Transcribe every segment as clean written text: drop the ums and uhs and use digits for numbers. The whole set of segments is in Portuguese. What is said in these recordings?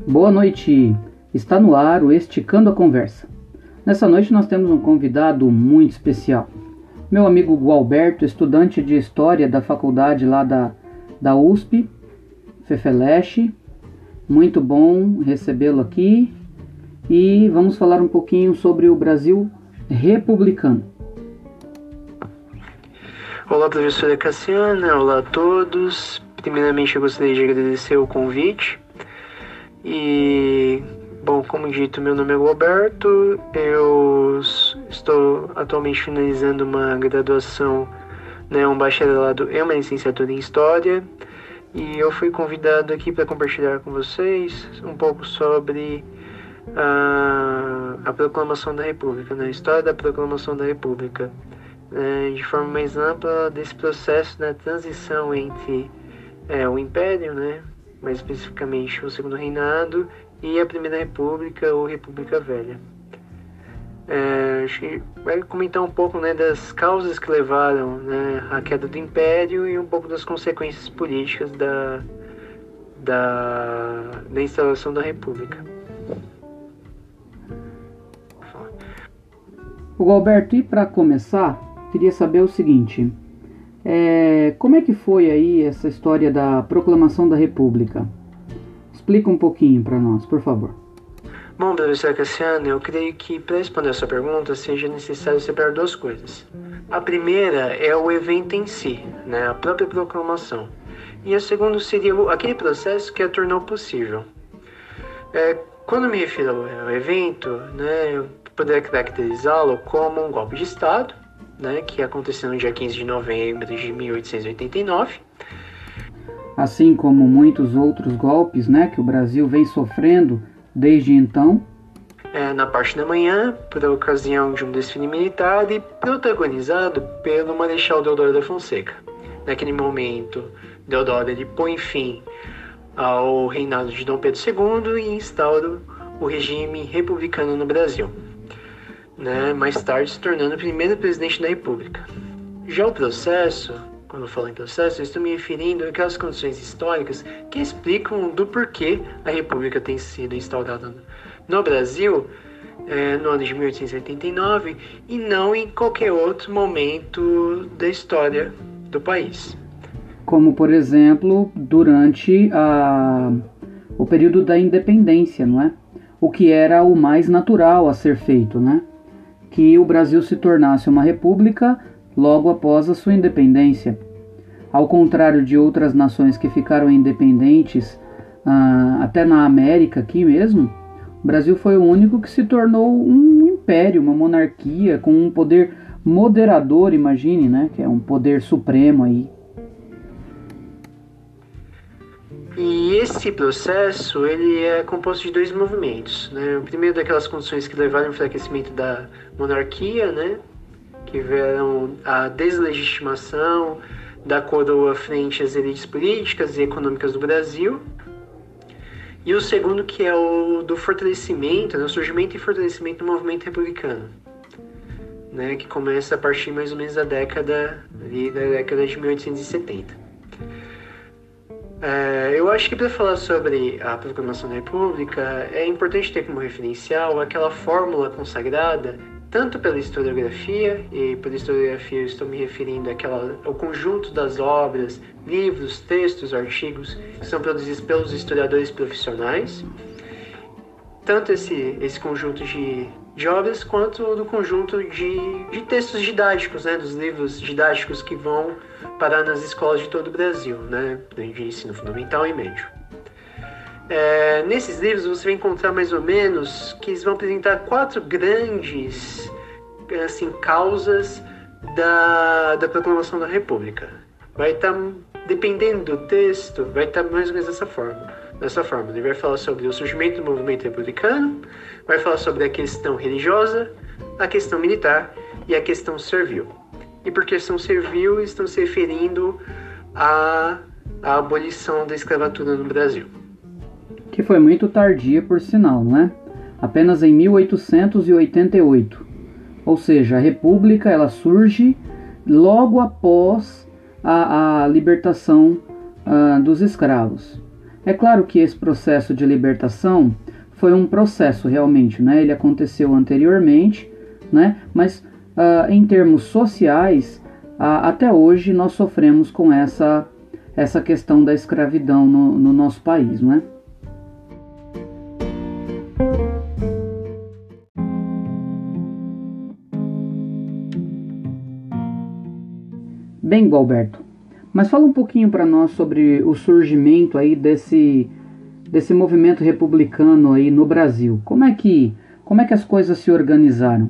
Boa noite, está no ar o Esticando a Conversa. Nessa noite nós temos um convidado muito especial. Meu amigo Gualberto, estudante de História da faculdade lá da USP, Fefeleche. Muito bom recebê-lo aqui e vamos falar um pouquinho sobre o Brasil republicano. Olá, professora Cassiana, olá a todos. Primeiramente eu gostaria de agradecer o convite. E, bom, como dito, meu nome é Roberto, eu estou atualmente finalizando uma graduação, um bacharelado e uma licenciatura em História, e eu fui convidado aqui para compartilhar com vocês um pouco sobre a Proclamação da República, a história da Proclamação da República, de forma mais ampla desse processo da transição entre o Império, mais especificamente o Segundo Reinado, e a Primeira República ou República Velha. Acho que vai comentar um pouco das causas que levaram à queda do Império e um pouco das consequências políticas da instalação da República. O Alberto, e para começar, queria saber o seguinte: como é que foi aí essa história da Proclamação da República? Explica um pouquinho para nós, por favor. Bom, professor Cassiano, eu creio que para responder a sua pergunta seja necessário separar duas coisas. A primeira é o evento em si, a própria proclamação. E a segunda seria aquele processo que a tornou possível. Quando eu me refiro ao evento, eu poderia caracterizá-lo como um golpe de Estado, que aconteceu no dia 15 de novembro de 1889. Assim como muitos outros golpes que o Brasil vem sofrendo desde então. Na parte da manhã, por ocasião de um desfile militar e protagonizado pelo Marechal Deodoro da Fonseca. Naquele momento, Deodoro põe fim ao reinado de Dom Pedro II e instaura o regime republicano no Brasil, mais tarde se tornando o primeiro presidente da República. Já o processo, quando eu falo em processo, eu estou me referindo àquelas condições históricas que explicam do porquê a República tem sido instaurada no Brasil no ano de 1889 e não em qualquer outro momento da história do país. Como, por exemplo, durante o período da independência, não é? O que era o mais natural a ser feito, que o Brasil se tornasse uma república logo após a sua independência. Ao contrário de outras nações que ficaram independentes, até na América aqui mesmo, o Brasil foi o único que se tornou um império, uma monarquia com um poder moderador, imagine, que é um poder supremo aí. E esse processo ele é composto de dois movimentos. O primeiro daquelas condições que levaram ao enfraquecimento da monarquia, que vieram a deslegitimação da coroa frente às elites políticas e econômicas do Brasil. E o segundo que é o do fortalecimento, o surgimento e fortalecimento do movimento republicano, que começa a partir mais ou menos da década de 1870. Eu acho que para falar sobre a Proclamação da República é importante ter como referencial aquela fórmula consagrada tanto pela historiografia, e por historiografia eu estou me referindo ao conjunto das obras, livros, textos, artigos que são produzidos pelos historiadores profissionais, tanto esse conjunto de obras quanto do conjunto de textos didáticos, dos livros didáticos que vão parar nas escolas de todo o Brasil, de ensino fundamental e médio. Nesses livros você vai encontrar mais ou menos que eles vão apresentar 4 grandes causas da Proclamação da República. Vai estar, dependendo do texto, vai estar mais ou menos dessa forma. Ele vai falar sobre o surgimento do movimento republicano, vai falar sobre a questão religiosa, a questão militar e a questão servil. E por questão servil, estão se referindo à abolição da escravatura no Brasil. Que foi muito tardia, por sinal, Apenas em 1888. Ou seja, a República ela surge logo após a libertação dos escravos. É claro que esse processo de libertação foi um processo realmente, né? Ele aconteceu anteriormente, né? Mas em termos sociais, até hoje nós sofremos com essa questão da escravidão no nosso país, não é? Bem, Gualberto, mas fala um pouquinho para nós sobre o surgimento aí desse movimento republicano aí no Brasil. Como é que as coisas se organizaram?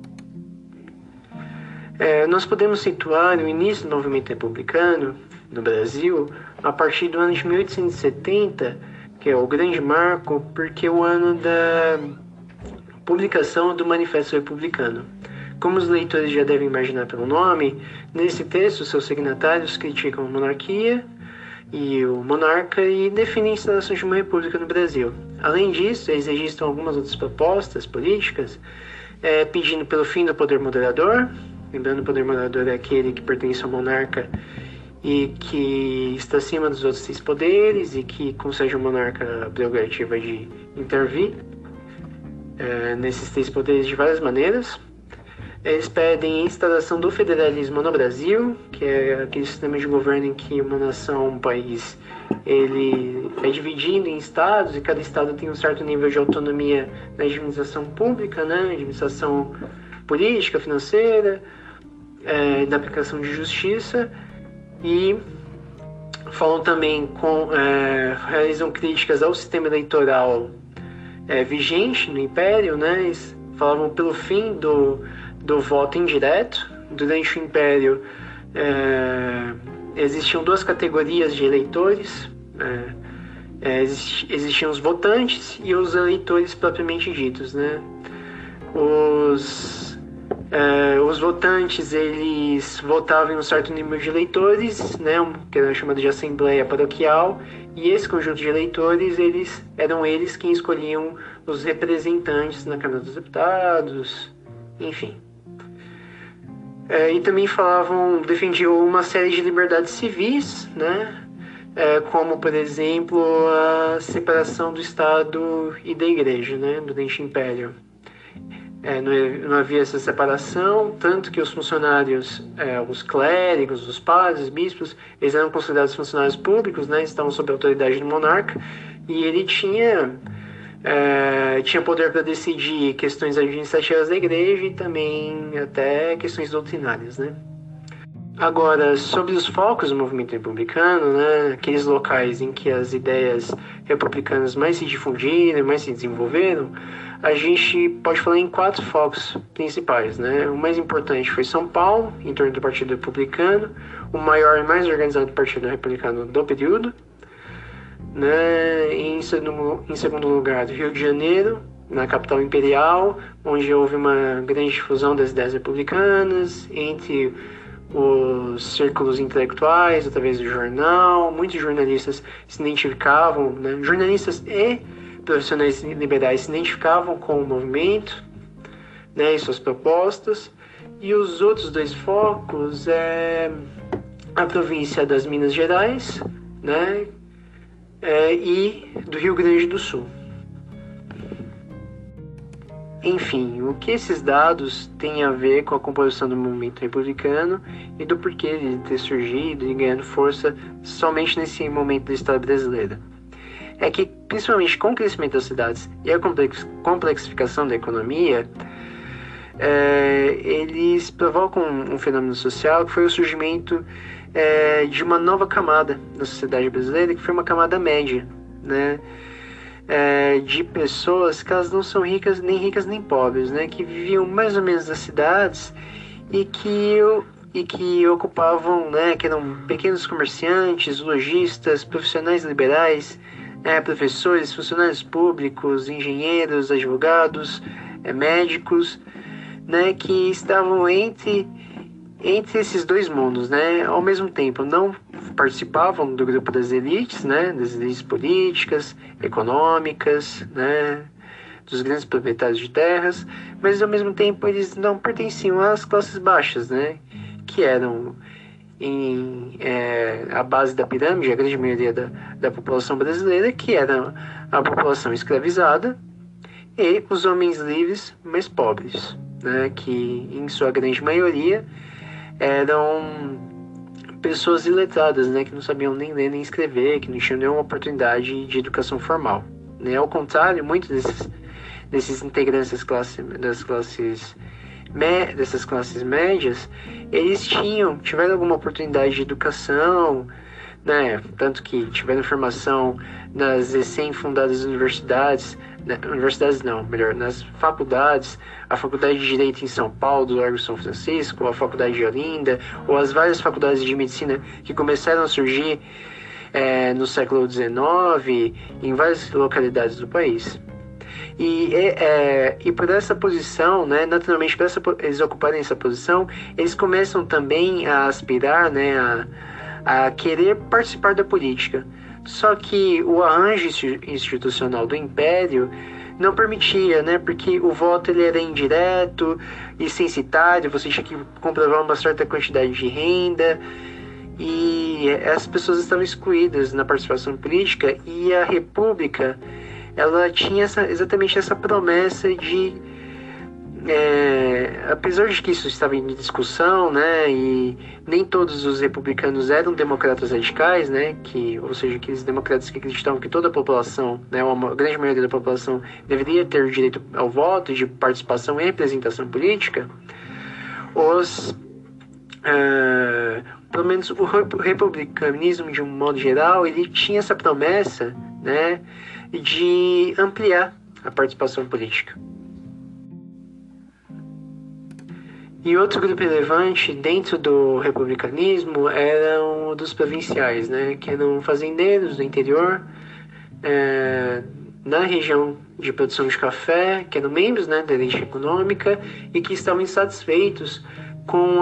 Nós podemos situar o início do movimento republicano no Brasil a partir do ano de 1870, que é o grande marco, porque é o ano da publicação do Manifesto Republicano. Como os leitores já devem imaginar pelo nome, nesse texto seus signatários criticam a monarquia e o monarca e definem a instalação de uma república no Brasil. Além disso, eles registram algumas outras propostas políticas, pedindo pelo fim do poder moderador. Lembrando, o poder moderador é aquele que pertence ao monarca e que está acima dos outros 6 poderes e que concede ao monarca a prerrogativa de intervir nesses 3 poderes de várias maneiras. Eles pedem a instalação do federalismo no Brasil, que é aquele sistema de governo em que uma nação, um país, ele é dividido em estados e cada estado tem um certo nível de autonomia na administração pública, né? Administração política, financeira, da aplicação de justiça, e falam também realizam críticas ao sistema eleitoral vigente no Império, né? Eles falavam pelo fim do voto indireto. Durante o Império existiam 2 categorias de eleitores, existiam os votantes e os eleitores propriamente ditos, né? Os votantes, eles votavam em um certo número de eleitores, né, que era chamado de assembleia paroquial, e esse conjunto de eleitores, eram eles quem escolhiam os representantes na Câmara dos Deputados, enfim. E também defendiam uma série de liberdades civis, né, como, por exemplo, a separação do Estado e da Igreja, né, durante o Império. Não havia essa separação, tanto que os funcionários, os clérigos, os padres, os bispos, eles eram considerados funcionários públicos, né, estavam sob a autoridade do monarca, e ele tinha poder para decidir questões administrativas da igreja e também até questões doutrinárias, né. Agora, sobre os focos do movimento republicano, né, aqueles locais em que as ideias republicanas mais se difundiram, mais se desenvolveram, a gente pode falar em 4 focos principais, né? O mais importante foi São Paulo, em torno do Partido Republicano, o maior e mais organizado Partido Republicano do período, né? Em segundo lugar, Rio de Janeiro, na capital imperial, onde houve uma grande difusão das ideias republicanas entre os círculos intelectuais, através do jornal. Muitos jornalistas se identificavam, né? Jornalistas e profissionais liberais se identificavam com o movimento, né, e suas propostas. E os outros 2 focos a província das Minas Gerais, né, e do Rio Grande do Sul. Enfim, o que esses dados têm a ver com a composição do movimento republicano e do porquê de ter surgido e ganhando força somente nesse momento da história brasileira? É que, principalmente com o crescimento das cidades e a complexificação da economia, eles provocam um fenômeno social que foi o surgimento de uma nova camada na sociedade brasileira, que foi uma camada média, né? De pessoas que elas não são ricas nem pobres, né? Que viviam mais ou menos nas cidades e que ocupavam, né? Que eram pequenos comerciantes, lojistas, profissionais liberais, professores, funcionários públicos, engenheiros, advogados, médicos, né, que estavam entre esses 2 mundos, né, ao mesmo tempo. Não participavam do grupo das elites, né, das elites políticas, econômicas, né, dos grandes proprietários de terras, mas ao mesmo tempo eles não pertenciam às classes baixas, né, que eram a base da pirâmide, a grande maioria da população brasileira, que era a população escravizada e os homens livres mais pobres, né, que em sua grande maioria eram pessoas iletradas, né, que não sabiam nem ler nem escrever, que não tinham nenhuma oportunidade de educação formal, né? Ao contrário, muitos desses integrantes dessas classes médias, eles tiveram alguma oportunidade de educação, né? Tanto que tiveram formação nas recém-fundadas universidades, nas faculdades, a Faculdade de Direito em São Paulo, do Largo São Francisco, a Faculdade de Olinda, ou as várias faculdades de medicina que começaram a surgir no século XIX em várias localidades do país. E por essa posição, né, naturalmente, eles ocuparem essa posição, eles começam também a aspirar, né, a querer participar da política. Só que o arranjo institucional do Império não permitia, né, porque o voto ele era indireto e censitário, você tinha que comprovar uma certa quantidade de renda, e as pessoas estavam excluídas na participação política, e a República ela tinha exatamente essa promessa de, apesar de que isso estava em discussão, né, e nem todos os republicanos eram democratas radicais, né, ou seja, aqueles democratas que acreditavam que toda a população, né, uma grande maioria da população deveria ter direito ao voto, de participação e representação política, pelo menos o republicanismo, de um modo geral, ele tinha essa promessa, né, de ampliar a participação política. E outro grupo relevante dentro do republicanismo eram dos provinciais, né, que eram fazendeiros do interior, na região de produção de café, que eram membros, né, da elite econômica e que estavam insatisfeitos com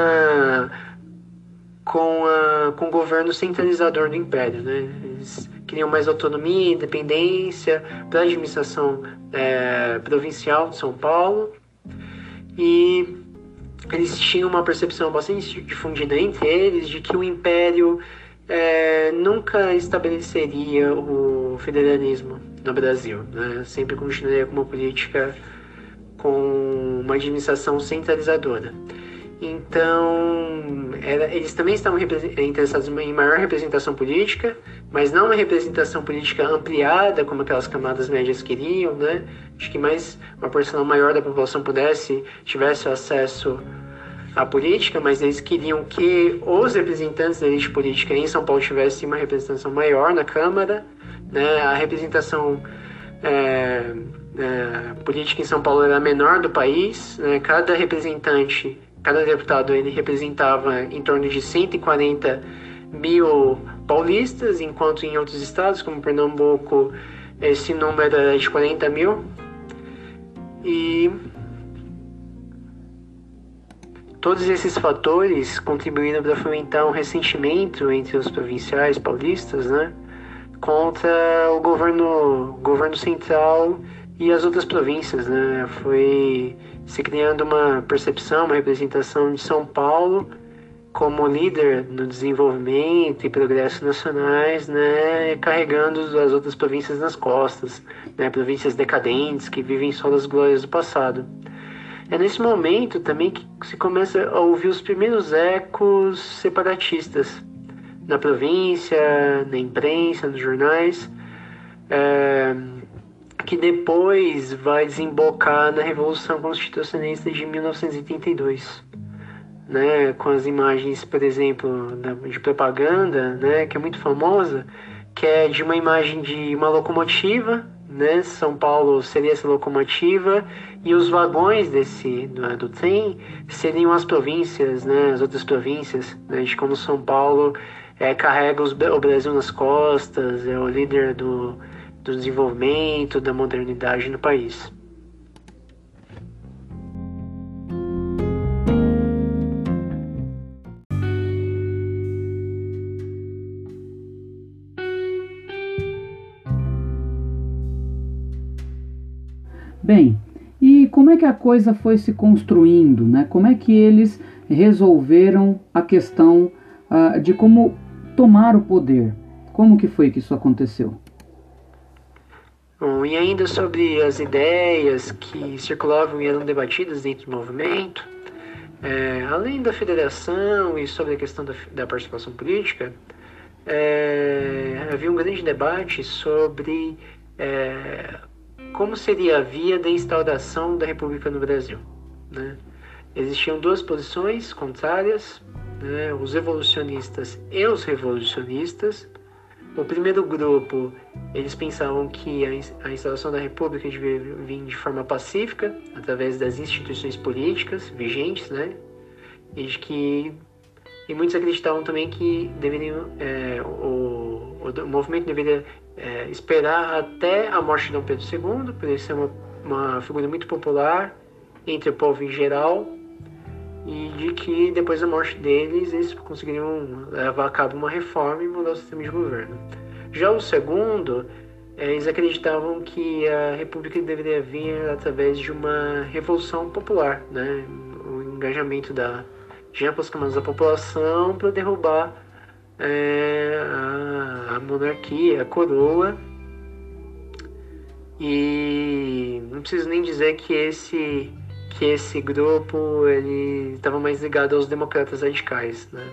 o governo centralizador do Império, né? Eles queriam mais autonomia e independência para a administração provincial de São Paulo, e eles tinham uma percepção bastante difundida entre eles de que o Império nunca estabeleceria o federalismo no Brasil, né? Sempre continuaria com uma política com uma administração centralizadora. Então, eles também estavam interessados em maior representação política, mas não uma representação política ampliada, como aquelas camadas médias queriam, né? Acho que mais uma porção maior da população tivesse acesso à política, mas eles queriam que os representantes da elite política em São Paulo tivessem uma representação maior na Câmara, né? A representação política em São Paulo era a menor do país, né? Cada deputado ele representava em torno de 140 mil paulistas, enquanto em outros estados, como Pernambuco, esse número era de 40 mil. E todos esses fatores contribuíram para fomentar um ressentimento entre os provinciais paulistas, né, contra o governo central e as outras províncias, né? Foi se criando uma percepção, uma representação de São Paulo como líder no desenvolvimento e progresso nacionais, né, carregando as outras províncias nas costas, né, províncias decadentes que vivem só das glórias do passado. É nesse momento também que se começa a ouvir os primeiros ecos separatistas na província, na imprensa, nos jornais, que depois vai desembocar na Revolução Constitucionalista de 1932, né, com as imagens, por exemplo, de propaganda, né, que é muito famosa, que é de uma imagem de uma locomotiva, né, São Paulo seria essa locomotiva, e os vagões do trem seriam as províncias, né, as outras províncias, né, de como São Paulo carrega o Brasil nas costas, é o líder do desenvolvimento, da modernidade no país. Bem, e como é que a coisa foi se construindo, né? Como é que eles resolveram a questão de como tomar o poder. Como que foi que isso aconteceu? Bom, e ainda sobre as ideias que circulavam e eram debatidas dentro do movimento, além da federação e sobre a questão da participação política, havia um grande debate sobre como seria a via da instauração da República no Brasil, né? Existiam duas posições contrárias, né? Os evolucionistas e os revolucionistas. O primeiro grupo, eles pensavam que a instalação da República devia vir de forma pacífica, através das instituições políticas vigentes, né? E muitos acreditavam também que o movimento deveria esperar até a morte de Dom Pedro II, por ele ser uma figura muito popular entre o povo em geral, e de que depois da morte deles eles conseguiriam levar a cabo uma reforma e mudar o sistema de governo. Já o segundo, eles acreditavam que a República deveria vir através de uma revolução popular, né? O engajamento de amplas camadas da população para derrubar a monarquia, a coroa. E não preciso nem dizer que esse grupo ele estava mais ligado aos democratas radicais, né?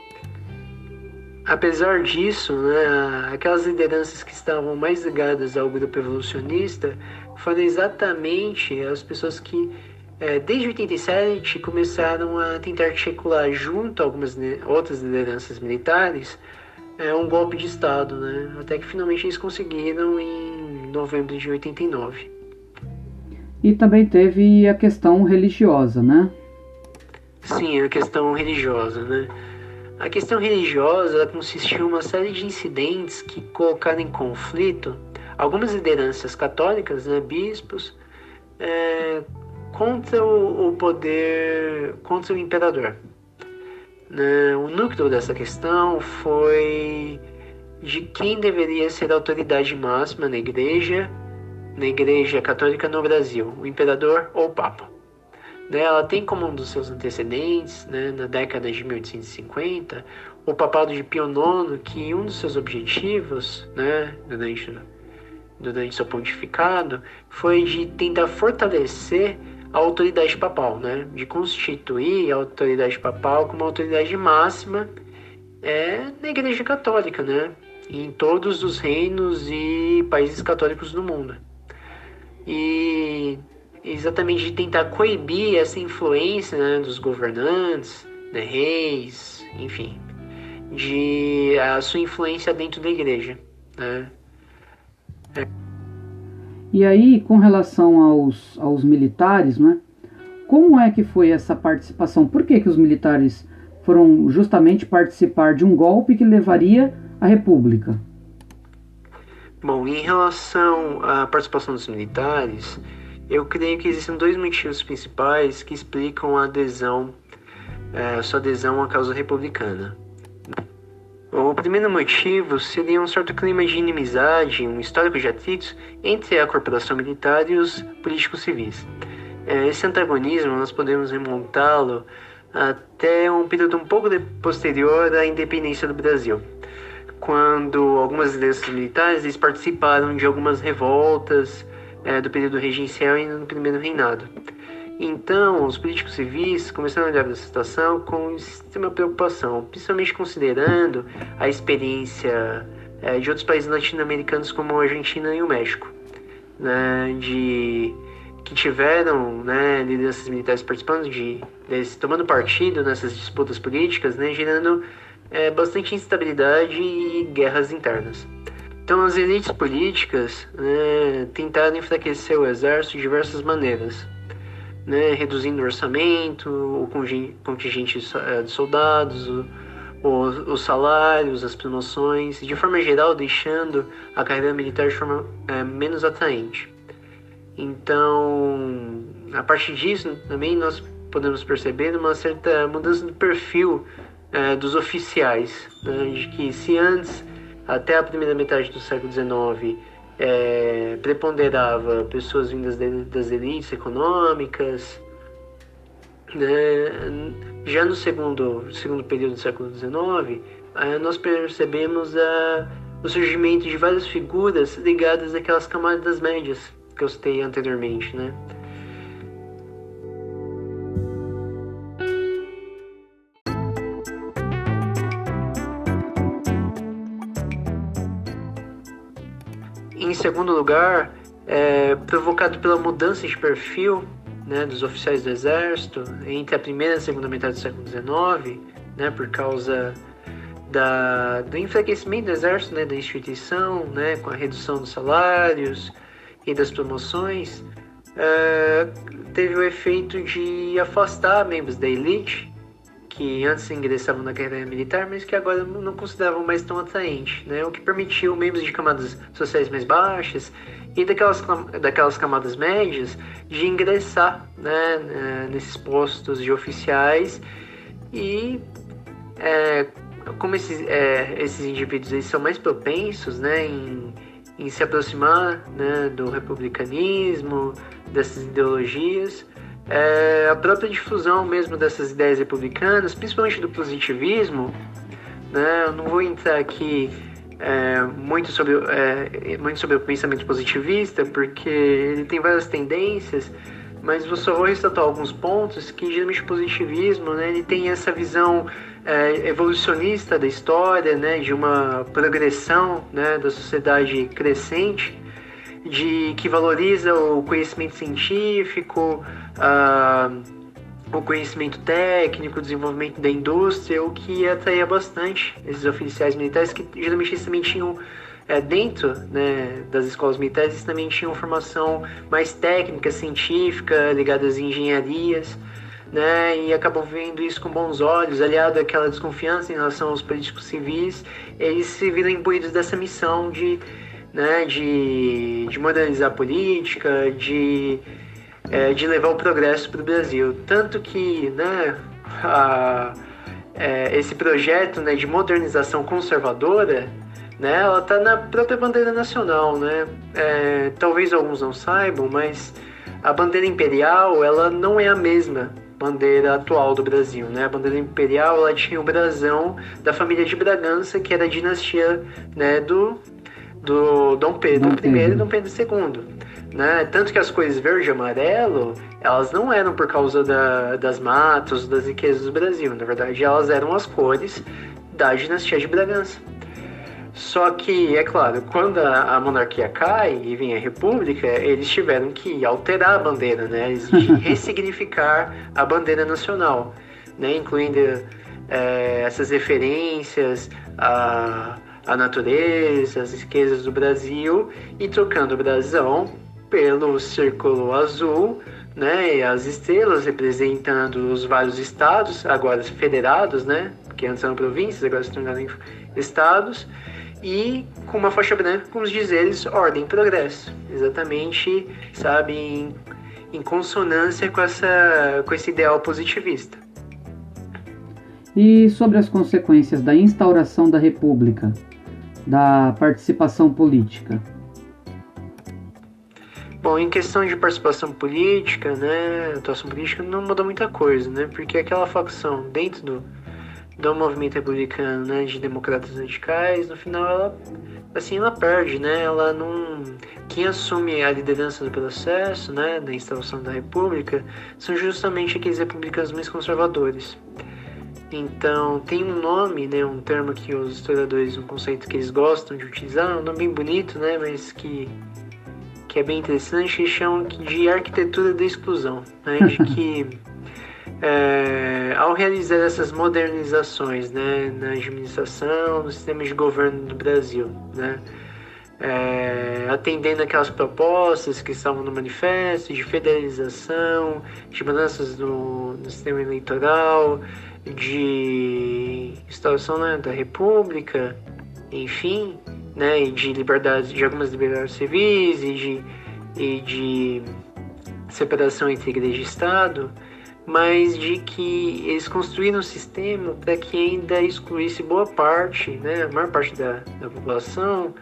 Apesar disso, né, aquelas lideranças que estavam mais ligadas ao grupo evolucionista foram exatamente as pessoas que, desde 87, começaram a tentar articular junto a algumas outras lideranças militares um golpe de Estado, né? Até que finalmente eles conseguiram em novembro de 89. E também teve a questão religiosa, né? Sim, a questão religiosa, né? A questão religiosa ela consistiu em uma série de incidentes que colocaram em conflito algumas lideranças católicas, né, bispos, contra o poder, contra o imperador. O núcleo dessa questão foi de quem deveria ser a autoridade máxima na Igreja Católica no Brasil, o imperador ou o Papa. Ela tem como um dos seus antecedentes, né, na década de 1850, o papado de Pio IX, que um dos seus objetivos, né, durante seu pontificado, foi de tentar fortalecer a autoridade papal, né, de constituir a autoridade papal como autoridade máxima na Igreja Católica, né, em todos os reinos e países católicos do mundo. E exatamente de tentar coibir essa influência, né, dos governantes, né, reis, enfim, de a sua influência dentro da igreja, né? E aí, com relação aos militares, né, como é que foi essa participação? Por que os militares foram justamente participar de um golpe que levaria à República? Bom, em relação à participação dos militares, eu creio que existem dois motivos principais que explicam a sua adesão à causa republicana. O primeiro motivo seria um certo clima de inimizade, um histórico de atritos entre a corporação militar e os políticos civis. Esse antagonismo nós podemos remontá-lo até um período um pouco posterior à independência do Brasil, quando algumas lideranças militares eles participaram de algumas revoltas do período regencial e no primeiro reinado. Então, os políticos civis começaram a olhar essa situação com extrema preocupação, principalmente considerando a experiência de outros países latino-americanos como a Argentina e o México, né, que tiveram, né, lideranças militares participando tomando partido nessas disputas políticas, né, gerando bastante instabilidade e guerras internas. Então, as elites políticas, né, tentaram enfraquecer o exército de diversas maneiras, né, reduzindo o orçamento, o contingente de soldados, os salários, as promoções, e de forma geral deixando a carreira militar de forma menos atraente. Então, a partir disso, também nós podemos perceber uma certa mudança do perfil dos oficiais, né, de que se antes, até a primeira metade do século XIX, preponderava pessoas vindas das elites econômicas, né? Já no segundo período do século XIX, nós percebemos o surgimento de várias figuras ligadas àquelas camadas médias que eu citei anteriormente, né? Em segundo lugar, provocado pela mudança de perfil, né, dos oficiais do Exército entre a primeira e a segunda metade do século XIX, né, por causa do enfraquecimento do Exército, né, da instituição, né, com a redução dos salários e das promoções, teve o efeito de afastar membros da elite que antes ingressavam na carreira militar, mas que agora não consideravam mais tão atraente, né? O que permitiu membros de camadas sociais mais baixas e daquelas camadas médias de ingressar, né, nesses postos de oficiais. E como esses indivíduos eles são mais propensos, né, em se aproximar, né, do republicanismo, dessas ideologias, a própria difusão mesmo dessas ideias republicanas, principalmente do positivismo, né? Eu não vou entrar aqui muito sobre o pensamento positivista, porque ele tem várias tendências, mas eu só vou ressaltar alguns pontos que geralmente o positivismo, né, ele tem essa visão evolucionista da história, né, de uma progressão, né, da sociedade crescente, que valoriza o conhecimento científico, o conhecimento técnico, o desenvolvimento da indústria, o que atraía bastante esses oficiais militares, que geralmente eles também tinham, dentro, né, das escolas militares, eles também tinham formação mais técnica, científica, ligada às engenharias, né, e acabam vendo isso com bons olhos, aliado àquela desconfiança em relação aos políticos civis. Eles se viram imbuídos dessa missão de modernizar a política, de levar o progresso para o Brasil. Tanto que, né, esse projeto, né, de modernização conservadora, né, ela está na própria bandeira nacional, né? Talvez alguns não saibam, mas a bandeira imperial ela não é a mesma bandeira atual do Brasil, né? A bandeira imperial ela tinha o brasão da família de Bragança, que era a dinastia, né, do Dom Pedro I e Dom Pedro II, né? Tanto que as cores verde e amarelo, elas não eram por causa das matas, das riquezas do Brasil. Na verdade, elas eram as cores da dinastia de Bragança. Só que, é claro, quando a monarquia cai e vem a república, eles tiveram que alterar a bandeira, né? Eles ressignificar a bandeira nacional, né? Incluindo essas referências a natureza, as riquezas do Brasil, e trocando o brasão pelo círculo azul, né, e as estrelas representando os vários estados, agora federados, né, porque antes eram províncias, agora se tornaram estados, e com uma faixa branca com os dizeres ordem e progresso, exatamente, sabe, em consonância com esse ideal positivista. E sobre as consequências da instauração da República, da participação política? Bom, em questão de participação política, né, atuação política não mudou muita coisa, né, porque aquela facção dentro do movimento republicano, né, de democratas radicais, no final ela perde, né, ela não... Quem assume a liderança do processo, né, da instauração da República, são justamente aqueles republicanos mais conservadores. Então, tem um nome, né, um termo que os historiadores, um conceito que eles gostam de utilizar, um nome bem bonito, né, mas que é bem interessante, eles chamam de arquitetura da exclusão, né, de que ao realizar essas modernizações, né, na administração, no sistema de governo do Brasil, né, atendendo aquelas propostas que estavam no manifesto de federalização, de mudanças no sistema eleitoral, de instauração, né, da República, enfim, né, e de liberdades, de algumas liberdades civis e de separação entre igreja e Estado, mas de que eles construíram um sistema para que ainda excluísse boa parte, né, a maior parte da população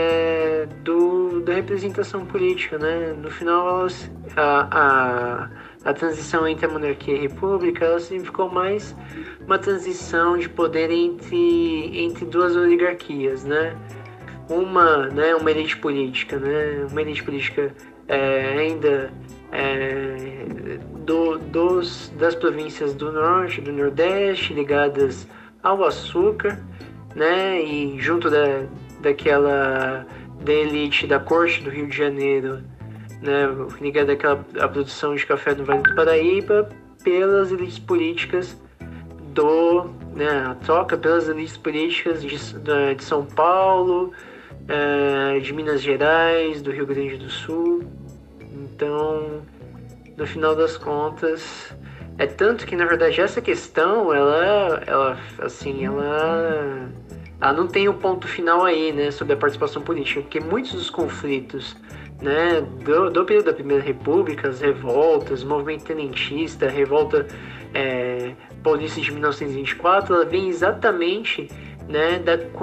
da representação política, né? No final, a transição entre a monarquia e a república, ela significou mais uma transição de poder entre duas oligarquias, né? Uma elite política, né? Uma elite política ainda das províncias do norte, do nordeste, ligadas ao açúcar, né? E junto da elite da corte do Rio de Janeiro, né? Ligada à produção de café no Vale do Paraíba, pelas elites políticas a troca pelas elites políticas de São Paulo, de Minas Gerais, do Rio Grande do Sul. Então, no final das contas, é tanto que, na verdade, essa questão, ela não tem o ponto final aí, né, sobre a participação política, porque muitos dos conflitos, né, do período da Primeira República, as revoltas, o movimento tenentista, a revolta paulista de 1924, ela vem exatamente, né,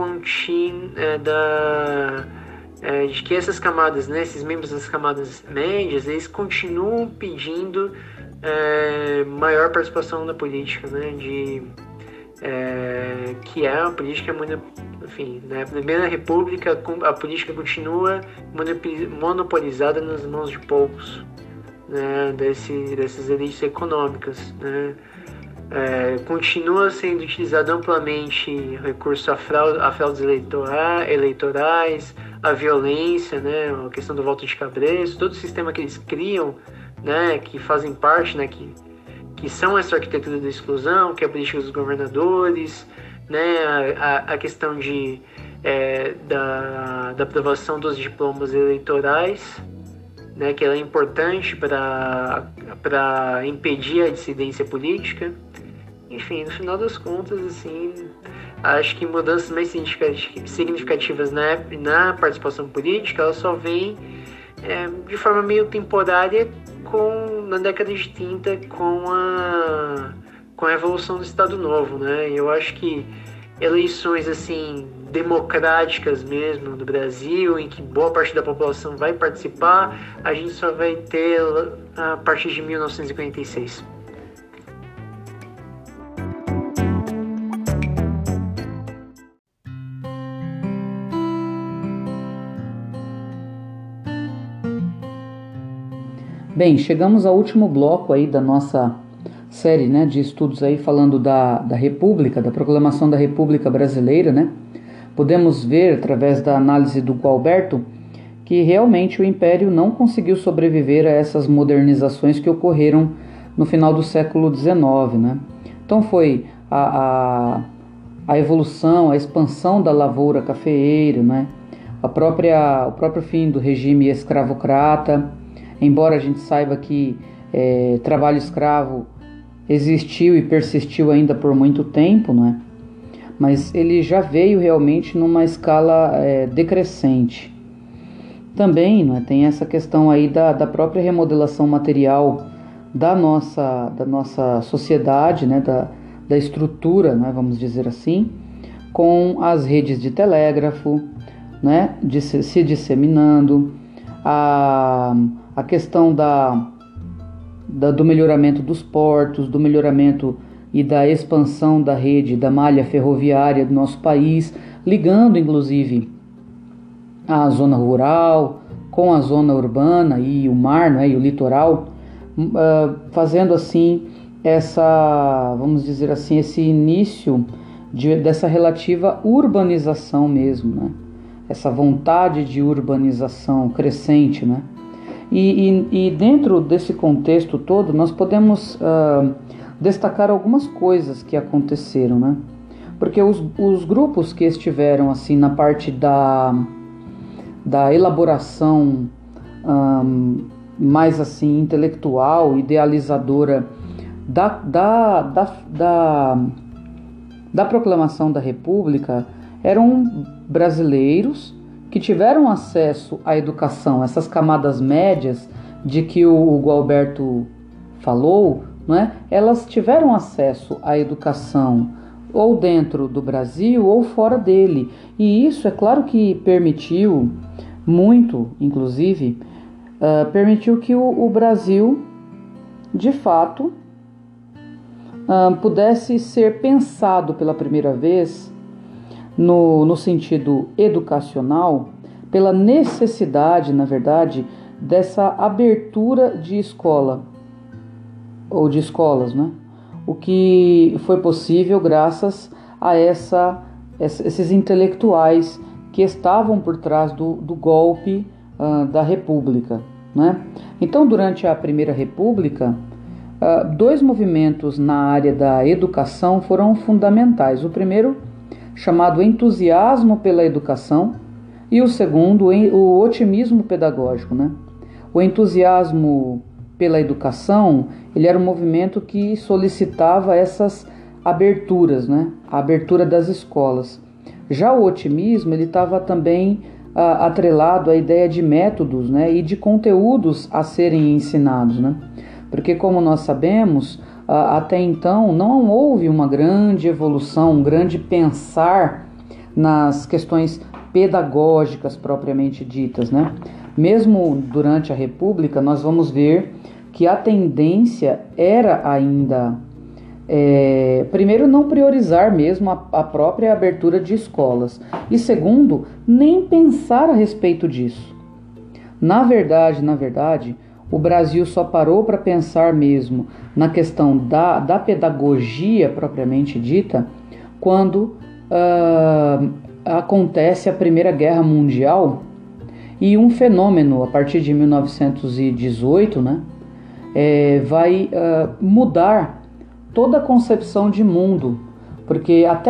de que essas camadas, né, esses membros das camadas médias, eles continuam pedindo maior participação na política, né, que a política enfim, na Primeira República a política continua monopolizada nas mãos de poucos, né, dessas elites econômicas, né. Continua sendo utilizado amplamente recurso a fraudes eleitorais, a violência, né, a questão do voto de cabresto, todo o sistema que eles criam, né, que fazem parte, né, que são essa arquitetura da exclusão, que é a política dos governadores, né, a questão da aprovação dos diplomas eleitorais, né, que ela é importante para impedir a dissidência política. Enfim, no final das contas, assim, acho que mudanças mais significativas na participação política, ela só vem de forma meio temporária na década de 30 com a evolução do Estado Novo, né? Eu acho que eleições assim democráticas mesmo do Brasil, em que boa parte da população vai participar, a gente só vai ter a partir de 1946. Bem, chegamos ao último bloco aí da nossa série, né, de estudos aí falando da República, da proclamação da República Brasileira, né? Podemos ver, através da análise do Gualberto, que realmente o Império não conseguiu sobreviver a essas modernizações que ocorreram no final do século XIX, né? Então foi a evolução, a expansão da lavoura cafeeira, né? O próprio fim do regime escravocrata, embora a gente saiba que trabalho escravo existiu e persistiu ainda por muito tempo, né? Mas ele já veio realmente numa escala decrescente. Também, né, tem essa questão aí da própria remodelação material da nossa sociedade, né, da estrutura, né, vamos dizer assim, com as redes de telégrafo, né, se disseminando, a questão do melhoramento dos portos, do melhoramento e da expansão da rede, da malha ferroviária do nosso país, ligando inclusive a zona rural com a zona urbana e o mar, né, e o litoral, fazendo assim vamos dizer assim, esse início dessa relativa urbanização mesmo, né? Essa vontade de urbanização crescente, né? E dentro desse contexto todo, nós podemos destacar algumas coisas que aconteceram, né? Porque os grupos que estiveram assim na parte da elaboração mais assim intelectual, idealizadora da proclamação da República eram brasileiros que tiveram acesso à educação, essas camadas médias de que o Gualberto falou, né? Elas tiveram acesso à educação ou dentro do Brasil ou fora dele. E isso é claro que permitiu muito, inclusive, permitiu que o Brasil de fato, pudesse ser pensado pela primeira vez no sentido educacional, pela necessidade, na verdade, dessa abertura de escola, ou de escolas, né? O que foi possível graças a esses intelectuais que estavam por trás do golpe da República, né? Então, durante a Primeira República, dois movimentos na área da educação foram fundamentais. O primeiro, chamado entusiasmo pela educação, e o segundo, o otimismo pedagógico, né? O entusiasmo pela educação, ele era um movimento que solicitava essas aberturas, né? A abertura das escolas. Já o otimismo, ele estava também atrelado à ideia de métodos, né? E de conteúdos a serem ensinados, né? Porque, como nós sabemos, até então não houve uma grande evolução, um grande pensar nas questões pedagógicas propriamente ditas, né? Mesmo durante a República, nós vamos ver que a tendência era ainda, primeiro, não priorizar mesmo a própria abertura de escolas, e segundo, nem pensar a respeito disso. Na verdade, o Brasil só parou para pensar mesmo na questão da pedagogia propriamente dita quando acontece a Primeira Guerra Mundial, e um fenômeno a partir de 1918, né, vai mudar toda a concepção de mundo, porque até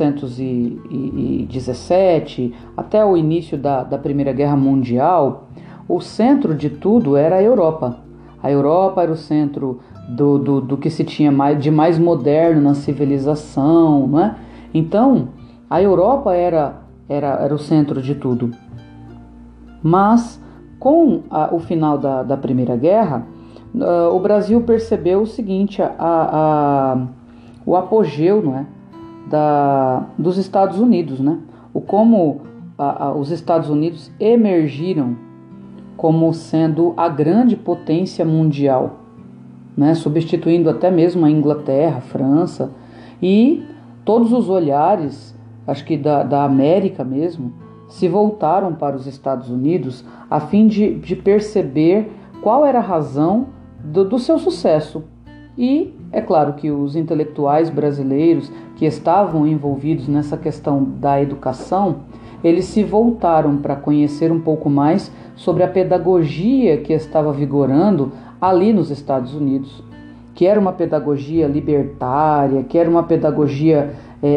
1917, até o início da Primeira Guerra Mundial, o centro de tudo era a Europa. A Europa era o centro do que se tinha de mais moderno na civilização, né? Então, a Europa era o centro de tudo. Mas, com o final da Primeira Guerra, o Brasil percebeu o seguinte, o apogeu, não é, dos Estados Unidos, né? Como os Estados Unidos emergiram como sendo a grande potência mundial, né? Substituindo até mesmo a Inglaterra, a França, e todos os olhares, acho que da América mesmo, se voltaram para os Estados Unidos a fim de perceber qual era a razão do seu sucesso. E é claro que os intelectuais brasileiros que estavam envolvidos nessa questão da educação, eles se voltaram para conhecer um pouco mais sobre a pedagogia que estava vigorando ali nos Estados Unidos, que era uma pedagogia libertária, que era uma pedagogia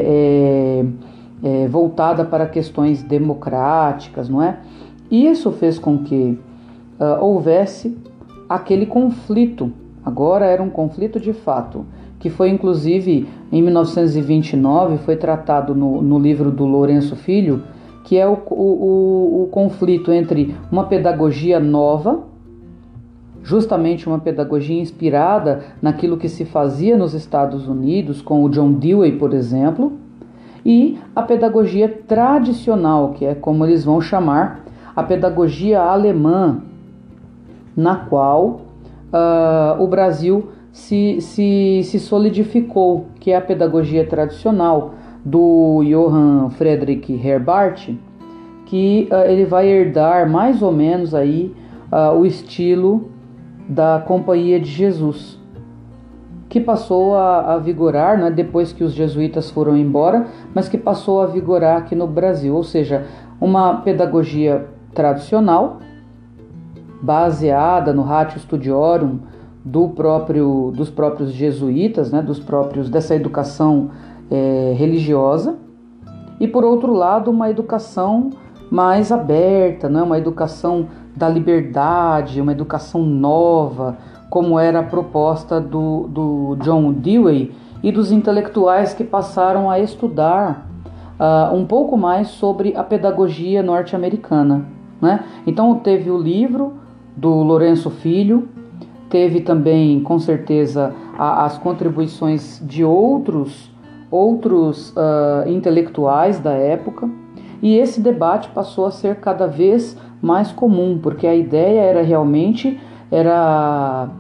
voltada para questões democráticas, não é? E isso fez com que houvesse aquele conflito. Agora era um conflito de fato, que foi inclusive em 1929, foi tratado no livro do Lourenço Filho, que é o conflito entre uma pedagogia nova, justamente uma pedagogia inspirada naquilo que se fazia nos Estados Unidos, com o John Dewey, por exemplo, e a pedagogia tradicional, que é como eles vão chamar a pedagogia alemã, na qual o Brasil se solidificou, que é a pedagogia tradicional do Johann Friedrich Herbart, que ele vai herdar mais ou menos aí o estilo da Companhia de Jesus, que passou a vigorar, né, depois que os jesuítas foram embora, mas que passou a vigorar aqui no Brasil, ou seja, uma pedagogia tradicional, baseada no Ratio Studiorum dos próprios jesuítas, né, dessa educação religiosa, e por outro lado uma educação mais aberta, né, uma educação da liberdade, uma educação nova, como era a proposta do John Dewey e dos intelectuais que passaram a estudar um pouco mais sobre a pedagogia norte-americana, né? Então teve o livro do Lourenço Filho, teve também, com certeza, as contribuições de outros intelectuais da época, e esse debate passou a ser cada vez mais comum, porque a ideia era realmente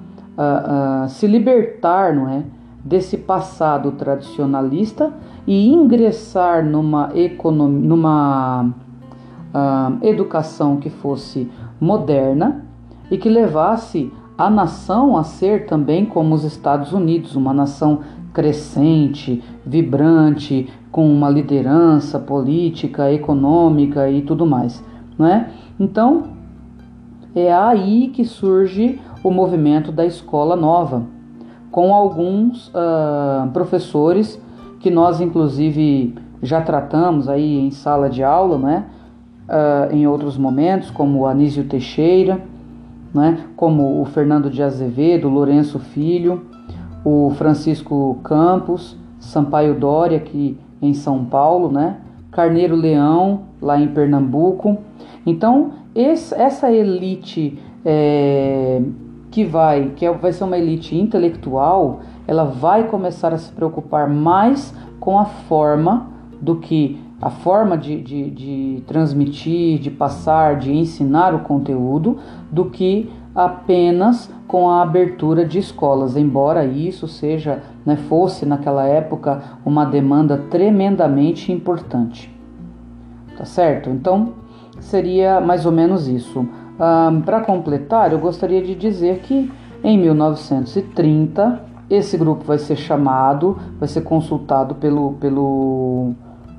se libertar, não é, desse passado tradicionalista e ingressar numa educação que fosse moderna e que levasse a nação a ser também como os Estados Unidos, uma nação crescente, vibrante, com uma liderança política, econômica e tudo mais, não é? Então, é aí que surge o movimento da escola nova, com alguns professores que nós, inclusive, já tratamos aí em sala de aula, né? Em outros momentos, como o Anísio Teixeira, né? Como o Fernando de Azevedo, Lourenço Filho, o Francisco Campos, Sampaio Dória, aqui em São Paulo, né? Carneiro Leão, lá em Pernambuco. Então, essa elite que vai ser uma elite intelectual, ela vai começar a se preocupar mais com a forma de transmitir, de passar, de ensinar o conteúdo, do que apenas com a abertura de escolas, embora isso fosse naquela época uma demanda tremendamente importante. Tá certo? Então, seria mais ou menos isso. Para completar, eu gostaria de dizer que em 1930 esse grupo vai ser consultado pelo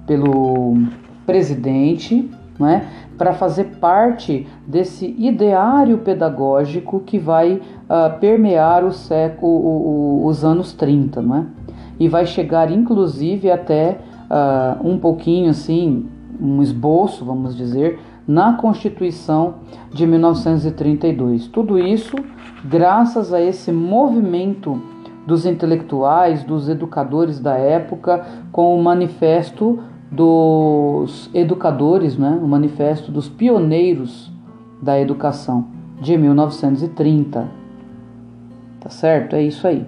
presidente, né, para fazer parte desse ideário pedagógico que vai permear os anos 30, né, e vai chegar inclusive até um pouquinho assim, um esboço, vamos dizer, na Constituição de 1932. Tudo isso graças a esse movimento dos intelectuais, dos educadores da época, com o manifesto dos educadores, né? O manifesto dos pioneiros da educação de 1930. Tá certo? É isso aí.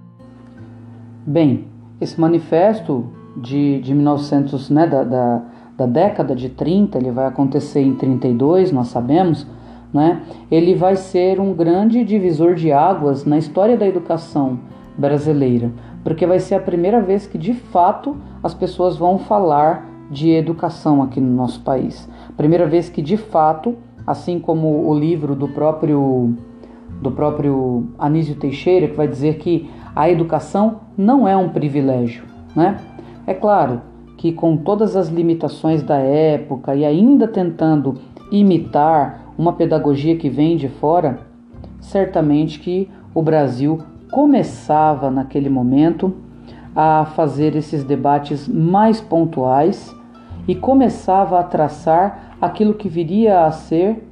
Bem, esse manifesto de 1900, né, da década de 30, ele vai acontecer em 32, nós sabemos, né? Ele vai ser um grande divisor de águas na história da educação brasileira, porque vai ser a primeira vez que de fato as pessoas vão falar de educação aqui no nosso país. Primeira vez que de fato, assim como o livro do próprio Anísio Teixeira, que vai dizer que a educação não é um privilégio, né? É claro que com todas as limitações da época e ainda tentando imitar uma pedagogia que vem de fora, certamente que o Brasil começava naquele momento a fazer esses debates mais pontuais e começava a traçar aquilo que viria a ser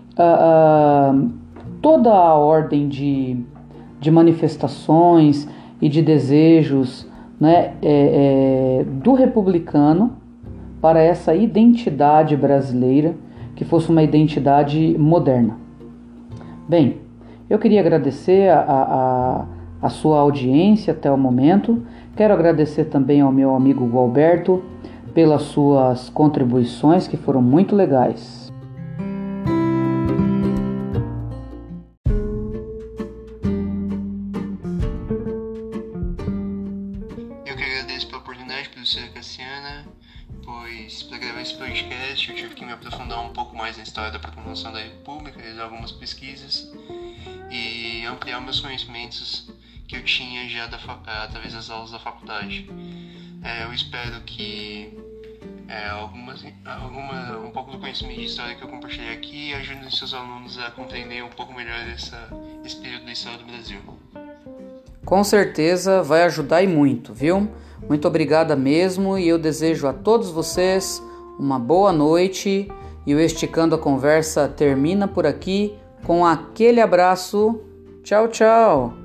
toda a ordem de manifestações e de desejos, né, do republicano para essa identidade brasileira, que fosse uma identidade moderna. Bem, eu queria agradecer a sua audiência até o momento. Quero agradecer também ao meu amigo Gualberto pelas suas contribuições, que foram muito legais. Eu que agradeço pela oportunidade, professora Cassiana, pois para gravar esse podcast eu tive que me aprofundar um pouco mais na história da proclamação da República, realizar algumas pesquisas e ampliar meus conhecimentos que eu tinha já através das aulas da faculdade. Eu espero que um pouco do conhecimento de história que eu compartilhei aqui ajude os seus alunos a compreender um pouco melhor esse período da história do Brasil. Com certeza vai ajudar e muito, viu? Muito obrigada mesmo, e eu desejo a todos vocês uma boa noite, e o Esticando a Conversa termina por aqui com aquele abraço. Tchau, tchau!